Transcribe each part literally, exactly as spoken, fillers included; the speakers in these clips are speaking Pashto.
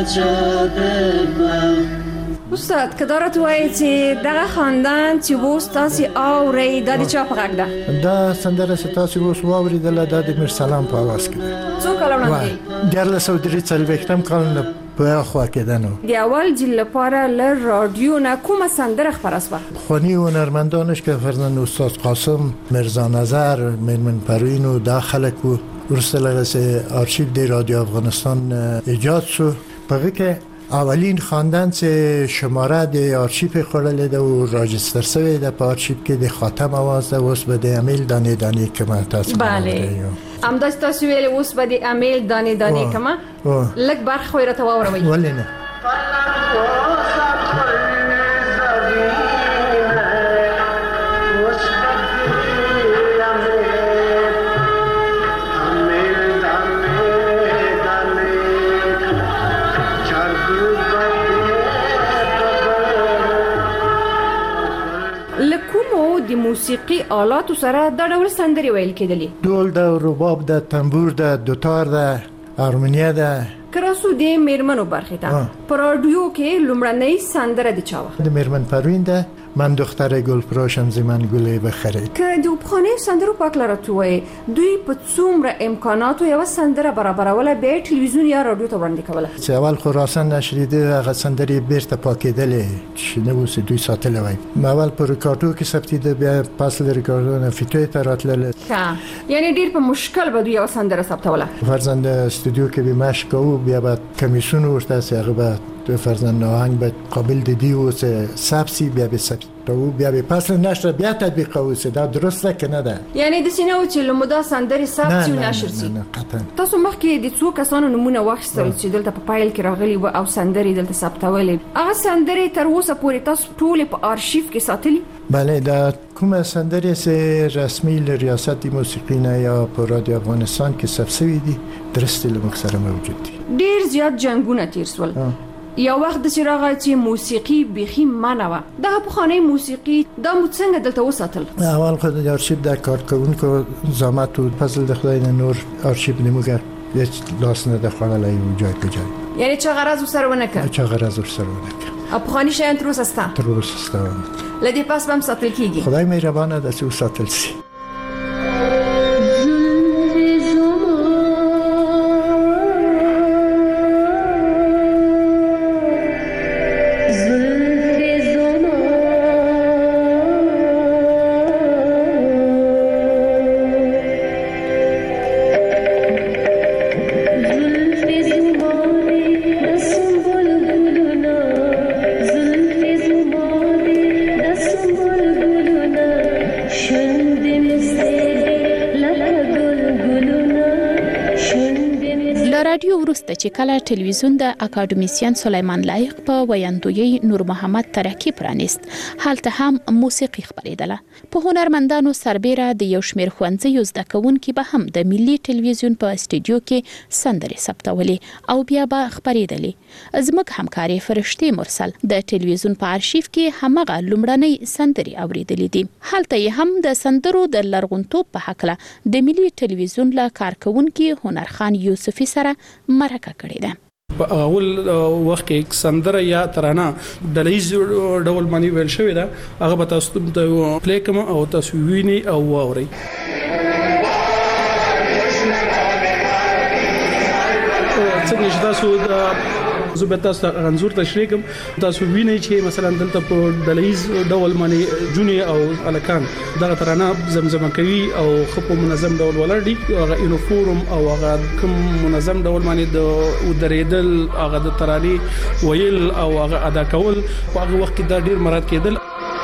استاد که داره تو وایي چې دغه خاندان چې اوس تاسې اورئ دا د چا په غږ ده؟ دا سندره چې تاسې اوس واورېدله دا د میرسلام په اواز کې ده. څو کاله وړاندې؟ دیارلس سوه درې څلوېښتم کال نه په خوا کې ده. نو د اول ځل لپاره له راډیو نه کومه سندره خپره شوه؟ خواني هنرمندانش که فرزند استاد قاسم، مرزا نظر، میرمن پروین و دا خلک و وروسته له هغه آرشیو د رادیو افغانستان ایجاد شو. په هغه کې اولین خواندن چې شماره د آرشیو خوړلې ده او راجستر شوی ده په آرشیو کې د خاتم اواز ده. اوس به د امیل دانې دانې کما تاسو بله همداسې تاسو ویل اوس به د امیل دانې دانې کما لږ برخه خو یې راته واوروئ. ولې نه؟ د موسیقي آلاتو سره دا ډول سندرې ویل کېدلې؟ ډول ده، رباب ده، تنبور ده، دوتار ده، هارمونیه ده. که راسو د میرمنو برخې ته په راډیو کې لومړنۍ سندره د چا وه؟ د میرمن پروین ده. من دختر گلفراشم ز من گل بخره. که د پخوانیو سندرو په اړه راته ووایي دوی په څومره امکاناتو یوه سندره برابروله بیا یې ټلویزیون یا راډیو ته وړاندې کوله؟ چې اول خو راسن نشریده هغه سندرې بیرته پاکېدلې چې نه اوس دوی ساتلی وای. اول په ریکارډو کې ثبتېده بیا پس له ریکارډونو فیتوی ته راتلله. یعنی ډېر په مشکل به دوی یوه سندره ثبتوله. فرزند استودیو کې به مشق کوو بیا به کمیسیون ورته هسې هغه به تو فرزند آهنگ به قابل دیدی و سبسی بیا به سبسی تو بیا به پس نشر بیا تطبیق اوسه دا درسته که نه ده؟ یعنی د سینو چې لمدا سندري سبسی و نشر سي. نه قطعا. تاسو مخکې د څو کسانو نمونه واخیستل چې دلته په پایل کې راغلي و او سندري دلته ثبتولې. هغه سندري تر اوسه پورې تاسو ټول په آرشیف کې ساتلي؟ بله دا کومه سندري چې رسمي له ریاست موسیقي نه یا په رادیو افغانستان کې ثبت شوی دي درسته لمکسره موجود دي. ډیر زیات جنگونه تیر شول. یا وخت د چراغ چې موسیقي بيخي منوه دغه پخوانی موسیقي دا مو څنګه دلته وساتل؟ اول خو د آرشیو د کارکونکو زحمت او فضل د خدای نور آرشیو نیمګر هیڅ لاس نه د خړلای او جای په جای. یعنی چا غرض وسره ونکړه؟ چا غرض وسره ونکړه. پخوانی شیان تر اوسه ستا؟ تر اوسه ستا. لدی پاس بم ساتل کیږي. خدای مهربانه ده چې وساتل شي. وروسته چې کله ټلویزیون د اکاډمیسین سلیمان لایق په ویاندوی نور محمد ترکی پرانیست هلته هم موسیقي خبرېدله. په هنرمندانو سربېره د یو شمېر ښوونځیو زده کوونکي به هم د ملي ټلویزیون په استودیو کې سندرې ثبتولې او بیا به خبرېدلې. زموږ همکارې فرشتې مرسل د ټلویزیون په آرشیف کې همغه لومړنۍ سندرې اورېدلې دي. هلته یې هم د سندرو د لرغونتوب په هکله د ملي ټلویزیون له کارکونکي هنرخان یوسفي سره مرکه کړې ده. په اول وخت کې سندره یا ترانه د لیز ډول باندې ویل شوې ده هغه به تاسو ته پلی کوم او تاسو ویني او واورئ. څنګه چې تاسو د زه تاسو انزور تشریح کوم تاسو وینئ چې مثلا دلته په دلیز ډول باندې جونی او الکان دغه ترانه زمزمه کوي او خپل منظم ډول ولر دي هغه یونیفورم او هغه کوم منظم ډول باندې د ودریدل هغه د ترانه ویل او هغه ادا کول په هغه وخت کې دا ډیر مراد کېدل.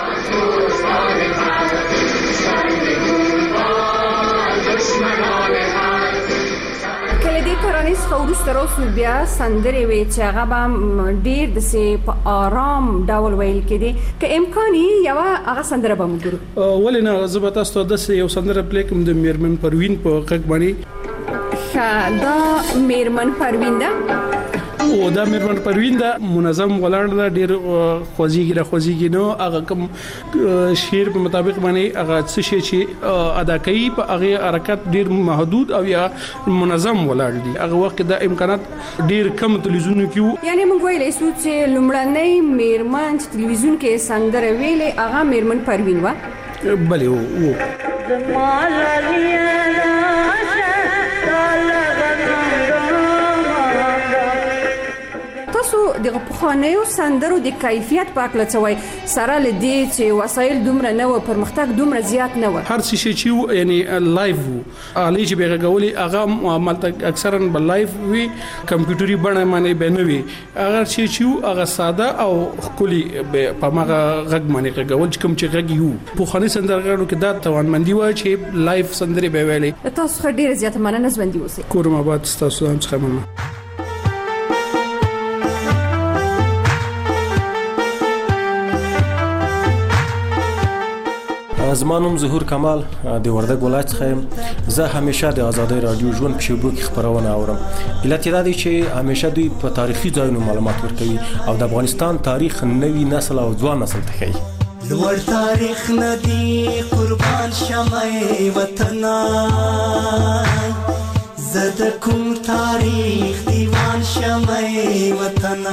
ترانیس خورس تراسو بیا سندرې وي چې هغه به ډیر د سي په آرام ډول ویل کېدي که امکاني یو هغه سندره به موږ ګورو. ولې نه زه به تاسو ته د یو سندره پلی کوم د میرمن پروین په غږ باندې. ښه دا میرمن پروین ده او دا میرمن پروین دا منظم ولاړ دا ډیر خوځيږي را خوځيږي نو هغه کوم شعر په مطابق باندې هغه څه شي چې ادا کوي په هغه حرکت ډیر محدود او یا منظم ولاړ دي. هغه وخت دا امکانات ډیر کم تلویزیون کې یعنی موږ ویلې سو چې لومړنۍ میرمن تلویزیون کې سندره ویلې هغه میرمن پروین و. بله و تاسو د پخوانیو سندرو د کیفیت په اړه څه وایي سره لدی چې وسایل دومره نه و پرمختګ دومره زیات نه و هر څه چې یعنی لایف علي چې به غولي هغه ملته اکثرا بل لایف وی کمپیوټري بڼه باندې بنوي اگر چې چې هغه ساده او خولي په ماغه غږ باندې غول چې کوم چې غږ یو پخوانی سندرغاړو کې دا توانمندي و چې لایف سندري به ویلې. تاسو ډیره زیاته مننه ژوندۍ اوسئ. کورم آباد تاسو هم څخه مننه. زمانم ظهور کمال د وردګ ولایت څخه زه همیشه د آزادۍ رادیو ژوند په شبکو کې خبرونه اورم. علت دا دی چې همیشه دوی په تاریخي ځایونو معلومات ورکوي او د افغانستان تاریخ نوی نسل او ځوان نسل ته ښیي. لوړ تاریخ ندی قربان شمه وطن زد کوم تاریخ دیوان شمه وطن.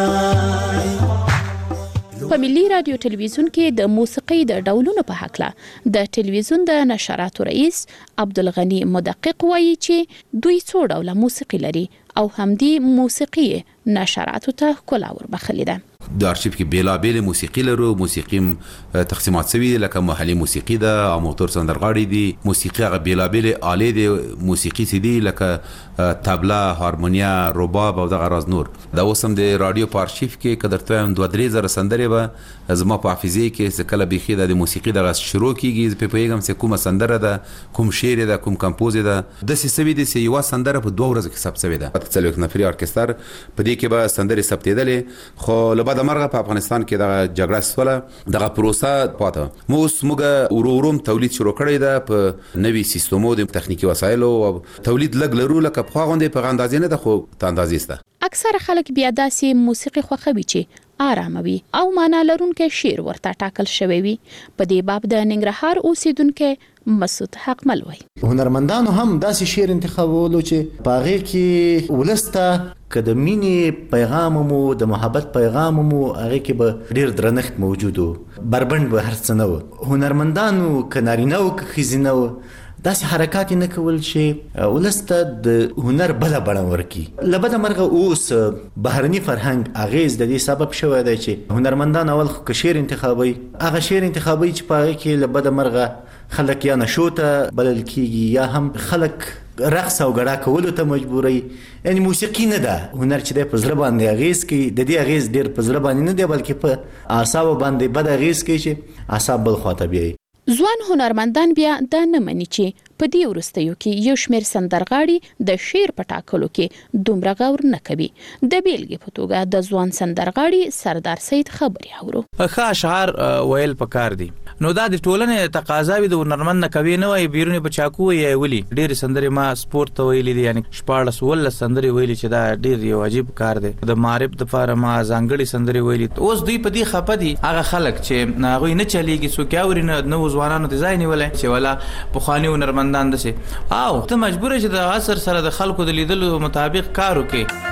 په ملي رادیو ټلویزیون کې د موسیقي د ډولونو په حق د ټلویزیون د نشراتو رئیس عبدالغنی مدقق وایي چې دوی څو ډوله موسیقي لري او همدي موسیقي نشراتو ته ښکلا وربخلې ده. د ارشیف کې بیلا بیل موسیقي لرو موسیقي تقسیمات شوی لکه محلي موسیقي ده او موتور سندرغاړي دي موسیقي هغه بیلا بیل آلې دي موسیقي سي دي لکه طبله هارمونیا رباب او دغه راز نور. دا اوسم د رادیو په ارشیف کې کدرته هم دوه درې زره سندرې به زما په حافظه کې څه کله بيخي د موسیقي دغه شروع کیږي په پیغام څه کومه سندره ده کوم شعر ده کوم کمپوز ده د سې سوي د سې یو سندره په دوه ورځې کې ثبت شوی ده. په څلوېښت نفري ارکستر په دې کې به سندرې ثبتېدلې خو د مرغه په افغانستان کې د جګړه سوله دغه پروسه پاته مو اوس موږ وروروم تولید شروع کړی ده په نوي سیستمو د تخنیکی وسایلو او تولید لګ لرو لکه په غونډه په اندازې نه ده خو ته اندازې سته. اکثر خلک بیا داسې موسیقي خوښوي چې آرام وي او معنا لرونکي شعر ورته ټاکل شوی وي. په دې باب د ننګرهار اوسیدونکو مسعود حقمل وایي هنرمندانو هم داسې شعر انتخابولو چې پاغه کې ولسته کده مینې پیغام مو د محبت پیغام مو هغه کې به ډیر درنښت موجودو بربند به هر څه نو هنرمندانو کنارینه او خزینه داسې حرکات نه کول چې ولسته د هنر بل بڼه ورکی. لبد مرغه اوس بهرني فرهنګ اغیز د دې سبب شوی دی چې هنرمندان اول خو شعر انتخابي هغه شعر انتخابي چې پاره کې لبد مرغه خلک یا نشوته بلل کیږي یا هم خلک رقص او غړا کولو ته مجبوري. یعنی موسیقي نه ده هنر چې د پزړه باندې اغیز کوي د دې اغیز ډیر پزړه باندې نه دی بلکې په اعصاب باندې بد اغیز کوي چې اعصاب بل خواته بیاي. ځوان هنرمندان بیا دا نه مني چې په دې وروستیو کې یو شمېر سندرغاړي د شعر په ټاکلو کې دومره غور نه کوي. د بیلګې په توګه د ځوان سندرغاړي سردار سید خبري اورو ښه اشعار ویل پکار دي نو دا د ټولنې تقاضاوي د هنرمند نه کوي نه وي بیرونی په چاکو یې ویلي ډېر سندرې ما سپورت ته ویلي دي یعنی شپاړس ولس سندرې ویلي چې دا ډېر یو عجیب کار دی. د معرب د فارم ما ځانګړي سندرې ویلي اوس دوی په دې خپه دي هغه خلک چې هغه نه چلیږي سو کاوري نه ځوانانو ته ځای نیولای چې ولا په خواني هنرمندان دسه او ته مجبور یې د عصر سره د خلکو د لیدلو مطابق کار وکړي.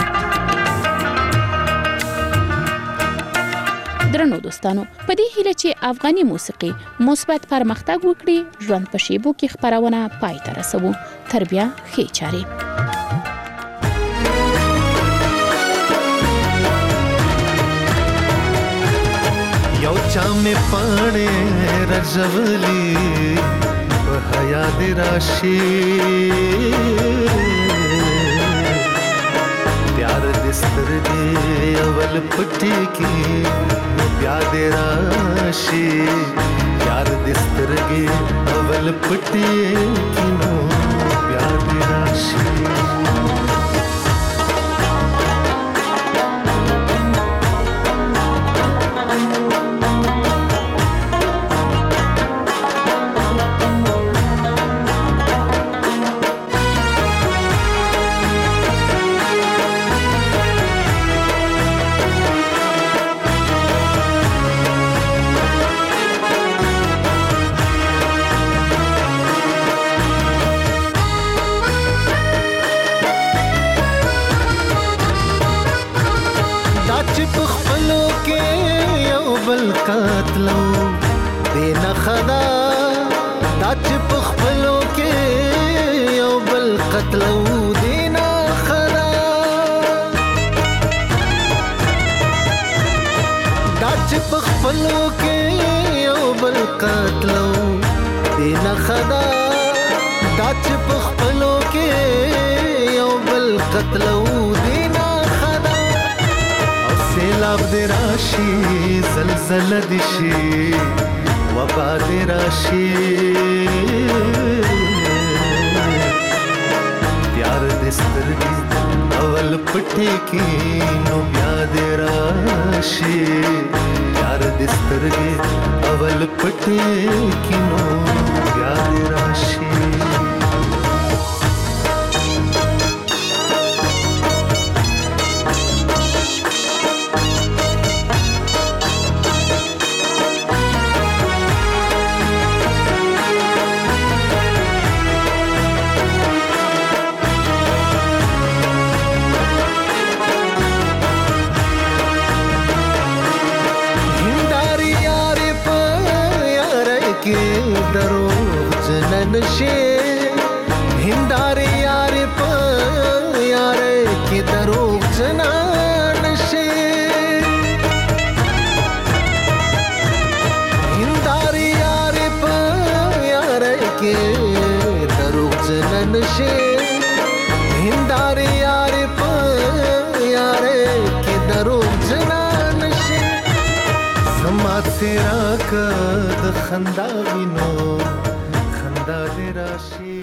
درنو دوستانو په دې هیله چې افغاني موسیقي مثبت پرمختګ وکړي ژوند په شیبو کې خبرونه پای ته رسوو. تر بیا ښې چارې. یو چا مې پاڼې رژولي په حیا دې راشي پیار دې سترګې اول پټې کې بیا دې راشي پیار دې سترګې اول پټې کې نو بیا دې راشي. قتلو دینا خدا دا چې په خپلو کې یو بل قتلو دینا خدا دا چې په خپلو کې یو بل قتلو دینا خدا او سیلاب دی راشي زلزله دی شي وبا دی راشي پیار دې سترګې اول پټې کې نو بیا دې راشي پیار دې سترګې اول پټې کې نو بیا دې راشي नशे हिंदारे यारे प यारे के दरोग जना नशे हिंदारे यारे प यारे के दरोग जना नशे हिंदारे यारे प यारे के दरोग जना नशे समा तेरा कद खंदा विनो